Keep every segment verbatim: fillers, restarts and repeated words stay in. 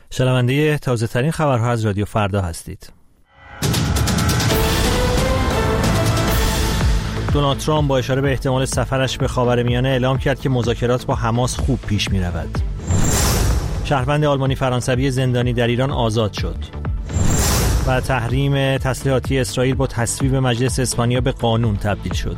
شنونده تازه ترین خبرها از رادیو فردا هستید. دونالد ترامپ با اشاره به احتمال سفرش به خاورمیانه اعلام کرد که مذاکرات با حماس خوب پیش می رود. شهروند آلمانی فرانسوی زندانی در ایران آزاد شد. و تحریم تسلیحاتی اسرائیل با تصویب مجلس اسپانیا به قانون تبدیل شد.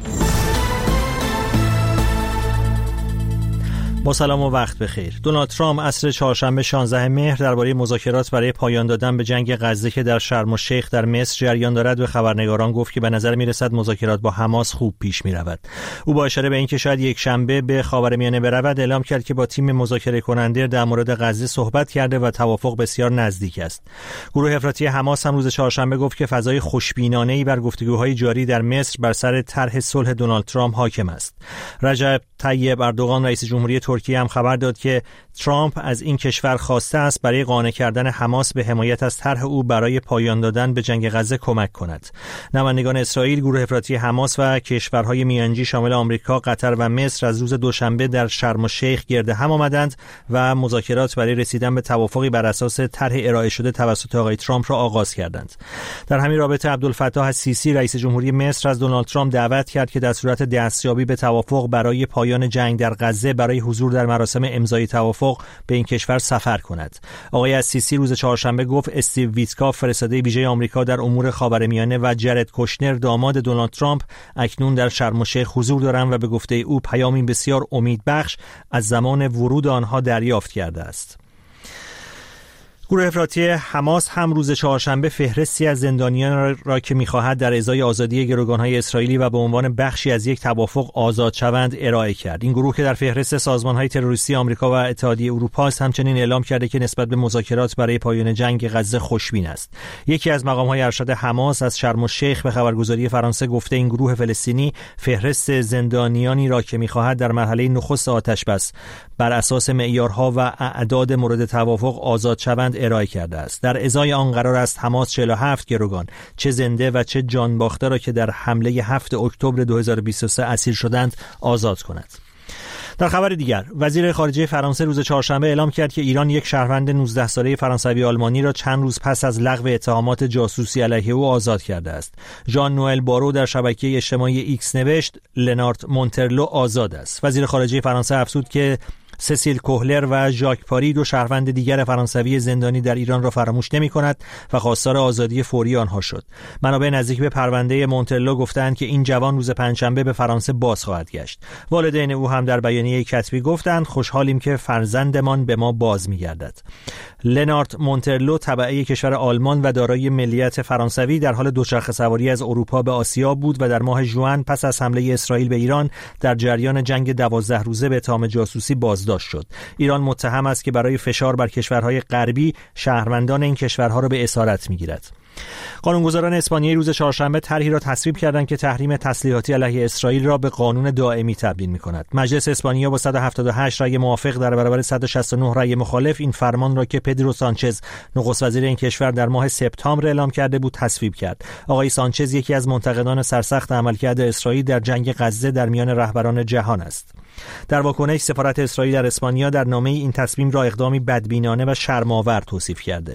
با سلام و وقت بخیر. دونالد ترامپ عصر چهارشنبه شانزده مهر درباره مذاکرات برای پایان دادن به جنگ غزه که در شرم الشیخ در مصر جریان دارد به خبرنگاران گفت که به نظر می‌رسد مذاکرات با حماس خوب پیش می‌رود. او با اشاره به اینکه شاید یک شنبه به خاورمیانه برود اعلام کرد که با تیم مذاکره کننده در مورد غزه صحبت کرده و توافق بسیار نزدیک است. گروه افراطی حماس هم روز چهارشنبه گفت که فضای خوشبینانه‌ای بر گفتگوهای جاری در مصر بر سر طرح صلح دونالد ترامپ حاکم است. رجب طیب اردوغان رئیس جمهوری ترکیه هم خبر داد که ترامپ از این کشور خواسته است برای قانع کردن حماس به حمایت از طرح او برای پایان دادن به جنگ غزه کمک کند. نمایندگان اسرائیل، گروه افراطی حماس و کشورهای میانجی شامل آمریکا، قطر و مصر از روز دوشنبه در شرم الشیخ گرد هم آمدند و مذاکرات برای رسیدن به توافقی بر اساس طرح ارائه شده توسط آقای ترامپ را آغاز کردند. در همین رابطه عبدالفتاح السیسی رئیس جمهوری مصر از دونالد ترامپ دعوت کرد که در صورت دستیابی به توافق برای پایان جنگ در غزه برای حضور در مراسم امضای توافق به این کشور سفر کند. آقای السیسی روز چهارشنبه گفت استیو ویتکاف فرستاده ویژه آمریکا در امور خاورمیانه و جرد کوشنر داماد دونالد ترامپ اکنون در شرم الشیخ حضور دارند و به گفته او پیامی بسیار امیدبخش از زمان ورود آنها دریافت کرده است. گروه افراطی حماس هم روز چهارشنبه فهرستی از زندانیان را که می‌خواهد در ازای آزادی گروگان‌های اسرائیلی و به عنوان بخشی از یک توافق آزاد شوند ارائه کرد. این گروه که در فهرست سازمان‌های تروریستی آمریکا و اتحادیه اروپا است همچنین اعلام کرده که نسبت به مذاکرات برای پایان جنگ غزه خوشبین است. یکی از مقام‌های ارشد حماس از شرم الشیخ به خبرگزاری فرانسه گفته این گروه فلسطینی فهرست زندانیانی را که می‌خواهد در مرحله نخست آتش‌بس بر اساس معیارها و اعداد مورد توافق آزاد شوند ارائه کرده است. در ازای آن قرار است حماس چهل و هفت گروگان چه زنده و چه جان باخته را که در حمله هفتم اکتبر دو هزار و بیست و سه اسیر شدند آزاد کند. در خبر دیگر، وزیر خارجه فرانسه روز چهارشنبه اعلام کرد که ایران یک شهروند نوزده ساله فرانسوی آلمانی را چند روز پس از لغو اتهامات جاسوسی علیه او آزاد کرده است. ژان نوئل بارو در شبکه اجتماعی ایکس نوشت لنارت مونترلو آزاد است. وزیر خارجه فرانسه افزود که سسیل کوهلر و ژاک پاری دو شهروند دیگر فرانسوی زندانی در ایران را فراموش نمی‌کند و خواستار آزادی فوری آنها شد. منابع نزدیک به پرونده مونترلو گفتند که این جوان روز پنجشنبه به فرانسه باز خواهد گشت. والدین او هم در بیانیه کتبی گفتند خوشحالیم که فرزندمان به ما باز می‌گردد. لنارت مونترلو تبعه کشور آلمان و دارای ملیت فرانسوی در حال دوچرخه سواری از اروپا به آسیا بود و در ماه ژوئن پس از حمله اسرائیل به ایران در جریان جنگ دوازده روزه به اتهام جاسوسی بازداشت شد. ایران متهم است که برای فشار بر کشورهای غربی شهروندان این کشورها را به اسارت می‌گیرد. قانونگذاران اسپانیایی روز چهارشنبه طرحی را تصویب کردند که تحریم تسلیحاتی علیه اسرائیل را به قانون دائمی تبدیل می‌کند. مجلس اسپانیا با صد و هفتاد و هشت رأی موافق در برابر صد و شصت و نه رأی مخالف این فرمان را که پدرو سانچز نخست وزیر این کشور در ماه سپتامبر اعلام کرده بود تصویب کرد. آقای سانچز یکی از منتقدان سرسخت عملکرد اسرائیل در جنگ غزه در میان رهبران جهان است. در واکنش سفارت اسرائیل در اسپانیا در نامه این تصمیم را اقدامی بدبینانه و شرم‌آور توصیف کرده.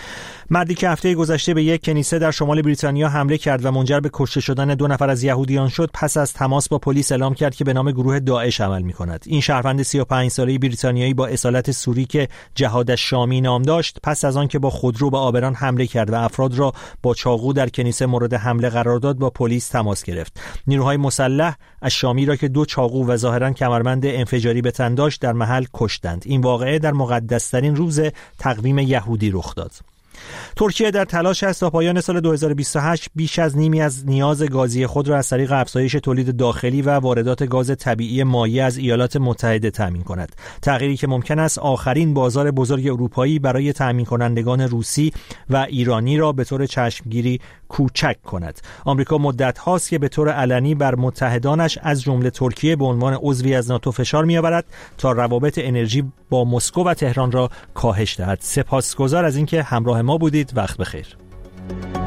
مردی که هفته گذشته به یک کنیسه در شمال بریتانیا حمله کرد و منجر به کشته شدن دو نفر از یهودیان شد پس از تماس با پلیس اعلام کرد که به نام گروه داعش عمل می‌کند. این شهروند سی و پنج ساله بریتانیایی با اصالت سوری که جهاد الشامی نام داشت پس از آن که با خودرو به آبران حمله کرد و افراد را با چاقو در کنیسه مورد حمله قرار داد با پلیس تماس گرفت. نیروهای مسلح الشامی را که دو چاقو و ظاهراً کمربند انفجاری به تن داشت در محل کشتند. این واقعه در مقدس‌ترین روز تقویم یهودی رخ داد. ترکیه در تلاش است تا پایان سال دو هزار و بیست و هشت بیش از نیمی از نیاز گازی خود را از طریق افزایش تولید داخلی و واردات گاز طبیعی مایع از ایالات متحده تامین کند. تغییری که ممکن است آخرین بازار بزرگ اروپایی برای تامین کنندگان روسی و ایرانی را به طور چشمگیری کوچک کند. آمریکا مدت هاست که به طور علنی بر متحدانش از جمله ترکیه به عنوان عضوی از ناتو فشار می‌آورد تا روابط انرژی با مسکو و تهران را کاهش دهد. سپاسگزار از اینکه همراه ما بودید. وقت بخیر.